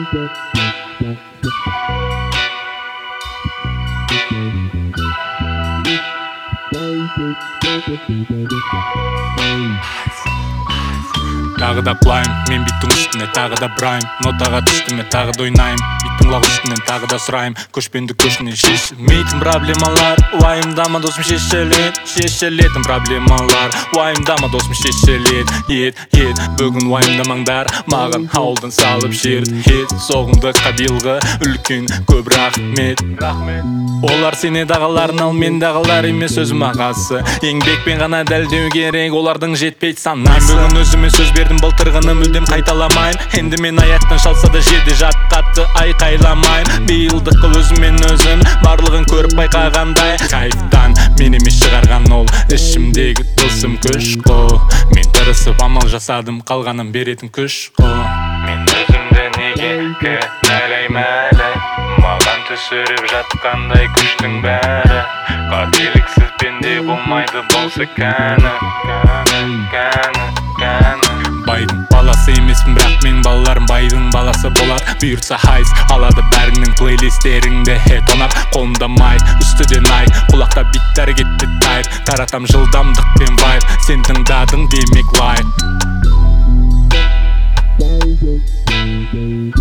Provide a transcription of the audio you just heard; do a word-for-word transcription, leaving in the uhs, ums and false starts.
Тағы да құлайым, мен биттің үстіне тағы да бұрайым. Нотаға түстіме тағы да ойнайым. Биттің лақ үстінен тағы да сұрайым. Көшпенді көшіне шешілмейтін проблемалар. Уайымдама досым, шешілет, шешілетін проблемалар. Уайымдама досым, шешілет, ет, ет. Бүгін уайымдамаңдар, маған ауылдан салып жер ет. Соғымдыққа биылғы үлкен көп рахмет. Олар сене дағаларын ал, мен дағалар емес өзім ағасы. Еңбекпен ғана дәлдеу керек, олардың жетпейді санасы. Мен бүгін өзіме сөз бердім, былтырғыны мүлдем қайталамайым. Енді мен аяқтан шалса да жерде жат қатты айқайламайым. Биылдық қыл өзімен өзім, барлығын көріп байқағандай. Кайфтан мен емес шығарған ол ішімдегі тылсым күш қо. Мен тырысып амал жасадым, қалғанын беретін күш қо. Мен өзімді неге кінәлаймын әлі, маған түсіріп жатқандай күштің бәрі. Қателіксіз пенде болмайды болса кәні, кәні, кәні, кәні. Байдың баласы емеспін, бірақ мен балаларым байдың баласы болады. Бұйыртса хайс алады бәріңнің плейлистеріңді хет онап. Қолымда майк, үстіден айк, құлақта биттер кетті тайп. Таратам жылдамдық пен вайб, сен тыңдадың демек лайк.